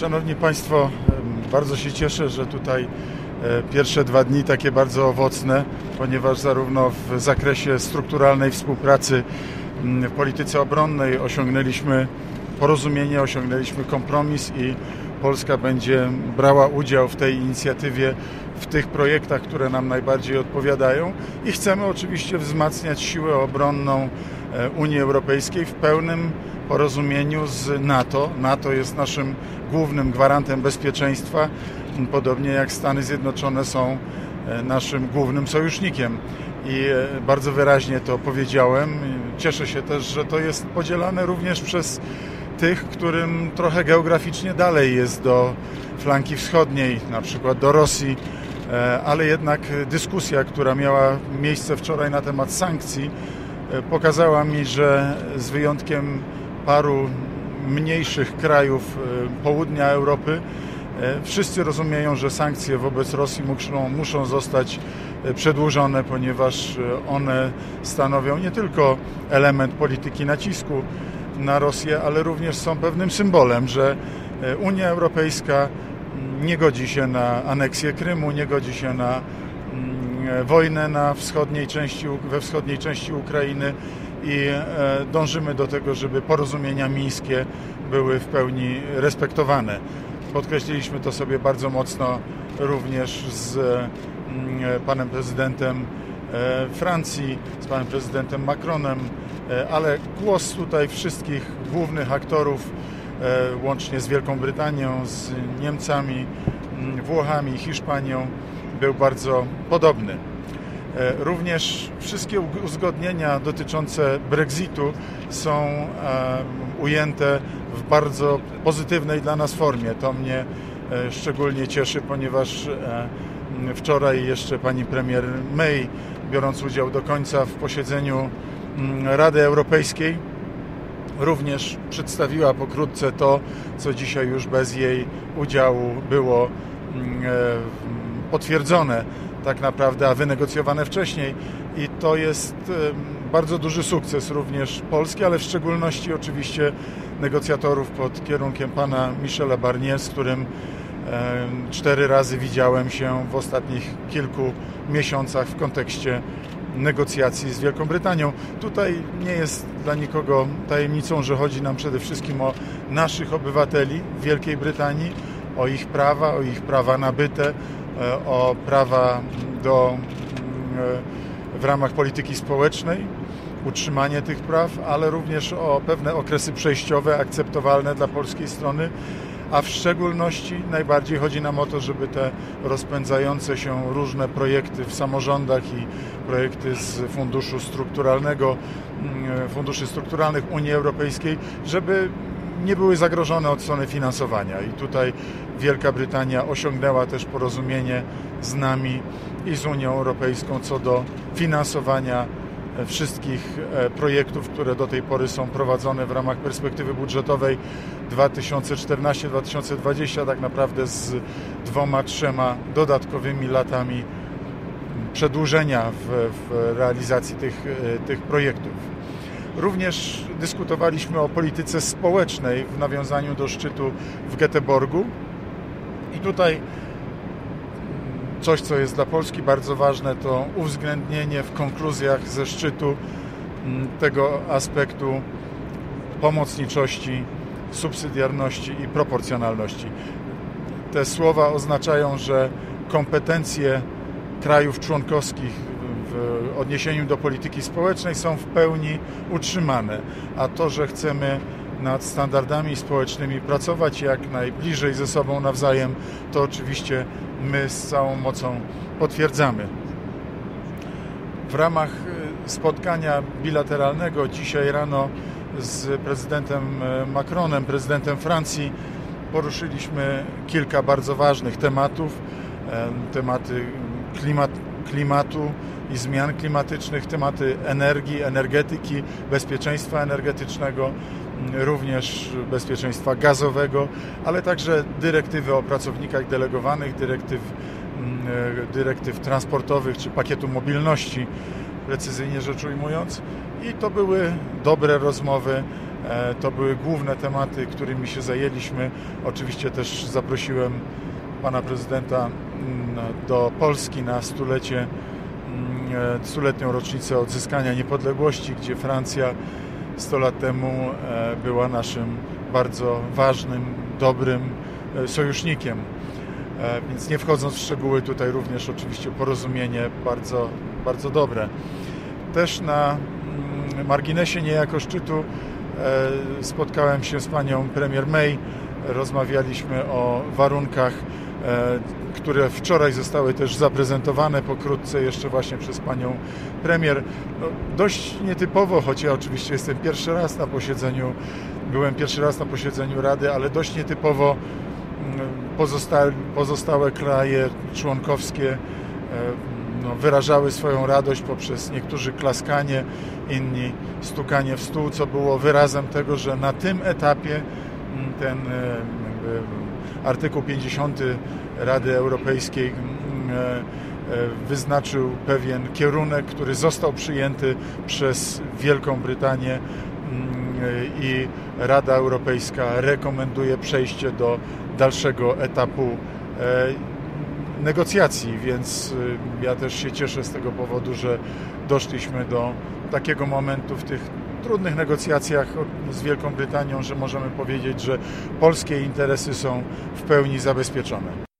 Szanowni Państwo, bardzo się cieszę, że tutaj pierwsze 2 dni takie bardzo owocne, ponieważ zarówno w zakresie strukturalnej współpracy w polityce obronnej osiągnęliśmy porozumienie, osiągnęliśmy kompromis i Polska będzie brała udział w tej inicjatywie, w tych projektach, które nam najbardziej odpowiadają i chcemy oczywiście wzmacniać siłę obronną Unii Europejskiej w pełnym porozumieniu z NATO. NATO jest naszym głównym gwarantem bezpieczeństwa, podobnie jak Stany Zjednoczone są naszym głównym sojusznikiem. I bardzo wyraźnie to powiedziałem. Cieszę się też, że to jest podzielane również przez tych, którym trochę geograficznie dalej jest do flanki wschodniej, na przykład do Rosji, ale jednak dyskusja, która miała miejsce wczoraj na temat sankcji, pokazała mi, że z wyjątkiem paru mniejszych krajów południa Europy, wszyscy rozumieją, że sankcje wobec Rosji muszą zostać przedłużone, ponieważ one stanowią nie tylko element polityki nacisku na Rosję, ale również są pewnym symbolem, że Unia Europejska nie godzi się na aneksję Krymu, nie godzi się na wojnę we wschodniej części Ukrainy i dążymy do tego, żeby porozumienia mińskie były w pełni respektowane. Podkreśliliśmy to sobie bardzo mocno również z panem prezydentem Francji, z panem prezydentem Macronem, ale głos tutaj wszystkich głównych aktorów, łącznie z Wielką Brytanią, z Niemcami, Włochami, Hiszpanią, był bardzo podobny. Również wszystkie uzgodnienia dotyczące Brexitu są ujęte w bardzo pozytywnej dla nas formie. To mnie szczególnie cieszy, ponieważ wczoraj jeszcze pani premier May, biorąc udział do końca w posiedzeniu Rady Europejskiej, również przedstawiła pokrótce to, co dzisiaj już bez jej udziału było potwierdzone tak naprawdę, a wynegocjowane wcześniej. I to jest bardzo duży sukces również Polski, ale w szczególności oczywiście negocjatorów pod kierunkiem pana Michela Barnier, z którym 4 razy widziałem się w ostatnich kilku miesiącach w kontekście negocjacji z Wielką Brytanią. Tutaj nie jest dla nikogo tajemnicą, że chodzi nam przede wszystkim o naszych obywateli w Wielkiej Brytanii, o ich prawa nabyte, o prawa w ramach polityki społecznej, utrzymanie tych praw, ale również o pewne okresy przejściowe, akceptowalne dla polskiej strony, a w szczególności najbardziej chodzi nam o to, żeby te rozpędzające się różne projekty w samorządach i projekty z funduszy strukturalnych Unii Europejskiej, żeby nie były zagrożone od strony finansowania. I tutaj Wielka Brytania osiągnęła też porozumienie z nami i z Unią Europejską co do finansowania wszystkich projektów, które do tej pory są prowadzone w ramach perspektywy budżetowej 2014-2020, tak naprawdę z 2-3 dodatkowymi latami przedłużenia w realizacji tych projektów. Również dyskutowaliśmy o polityce społecznej w nawiązaniu do szczytu w Göteborgu i tutaj coś, co jest dla Polski bardzo ważne, to uwzględnienie w konkluzjach ze szczytu tego aspektu pomocniczości, subsydiarności i proporcjonalności. Te słowa oznaczają, że kompetencje krajów członkowskich w odniesieniu do polityki społecznej są w pełni utrzymane, a to, że chcemy nad standardami społecznymi pracować jak najbliżej ze sobą nawzajem, to oczywiście my z całą mocą potwierdzamy. W ramach spotkania bilateralnego dzisiaj rano z prezydentem Macronem, prezydentem Francji, poruszyliśmy kilka bardzo ważnych tematów. Tematy klimatu i zmian klimatycznych, tematy energii, energetyki, bezpieczeństwa energetycznego, również bezpieczeństwa gazowego, ale także dyrektywy o pracownikach delegowanych, dyrektyw transportowych czy pakietu mobilności, precyzyjnie rzecz ujmując. I to były dobre rozmowy, To były główne tematy, którymi się zajęliśmy. Oczywiście też zaprosiłem pana prezydenta do Polski na stuletnią rocznicę odzyskania niepodległości, gdzie Francja 100 lat temu była naszym bardzo ważnym, dobrym sojusznikiem. Więc nie wchodząc w szczegóły, tutaj również oczywiście porozumienie bardzo, bardzo dobre. Też na marginesie niejako szczytu spotkałem się z panią premier May. Rozmawialiśmy o warunkach, które wczoraj zostały też zaprezentowane pokrótce jeszcze właśnie przez panią premier. No, dość nietypowo, choć ja oczywiście byłem pierwszy raz na posiedzeniu Rady, ale dość nietypowo pozostałe kraje członkowskie wyrażały swoją radość poprzez niektórzy klaskanie, inni stukanie w stół, co było wyrazem tego, że na tym etapie ten artykuł 50 Rady Europejskiej wyznaczył pewien kierunek, który został przyjęty przez Wielką Brytanię i Rada Europejska rekomenduje przejście do dalszego etapu negocjacji, więc ja też się cieszę z tego powodu, że doszliśmy do takiego momentu w tych trudnych negocjacjach z Wielką Brytanią, że możemy powiedzieć, że polskie interesy są w pełni zabezpieczone.